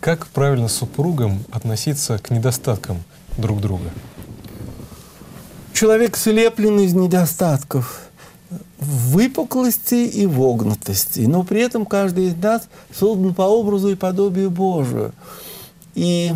Как правильно супругам относиться к недостаткам друг друга? Человек слеплен из недостатков, выпуклости и вогнутости, но при этом каждый из нас создан по образу и подобию Божию. И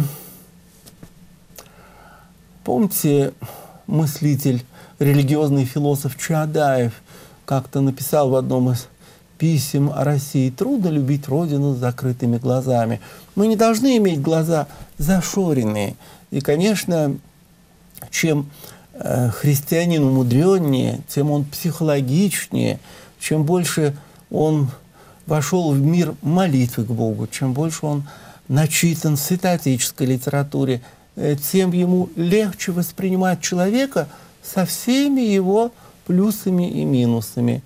помните, мыслитель, религиозный философ Чаадаев как-то написал в одном из писем о России: трудно любить Родину с закрытыми глазами. Мы не должны иметь глаза зашоренные. И, конечно, чем христианин умудреннее, тем он психологичнее, чем больше он вошел в мир молитвы к Богу, чем больше он начитан в святоотеческой литературе, тем ему легче воспринимать человека со всеми его плюсами и минусами.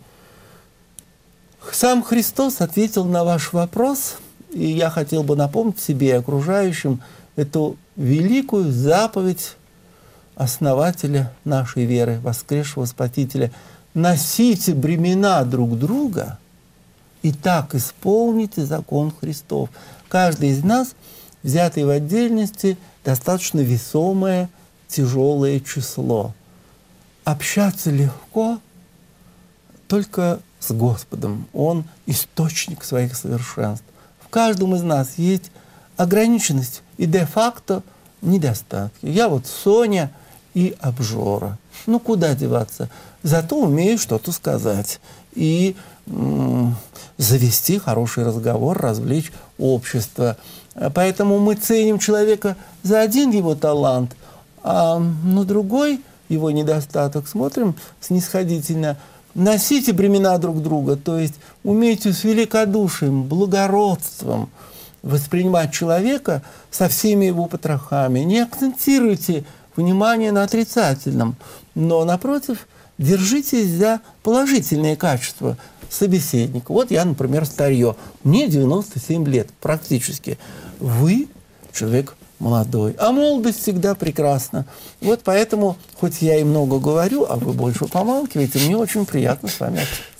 Сам Христос ответил на ваш вопрос, и я хотел бы напомнить себе и окружающим эту великую заповедь основателя нашей веры, воскресшего Спасителя: носите бремена друг друга, и так исполните закон Христов. Каждый из нас, взятый в отдельности, достаточно весомое, тяжелое число. Общаться легко только с Господом. Он источник своих совершенств. В каждом из нас есть ограниченность и де-факто недостатки. Я вот Соня и обжора. Ну, куда деваться? Зато умею что-то сказать и завести хороший разговор, развлечь общество. Поэтому мы ценим человека за один его талант, а на другой его недостаток смотрим снисходительно. Носите бремена друг друга, то есть умейте с великодушием, благородством воспринимать человека со всеми его потрохами. Не акцентируйте внимание на отрицательном, но, напротив, держитесь за положительные качества собеседника. Вот я, например, старье. Мне 97 лет практически. Вы человек молодой. А молодость всегда прекрасна. Вот поэтому, хоть я и много говорю, а вы больше помалкиваете, мне очень приятно с вами общаться.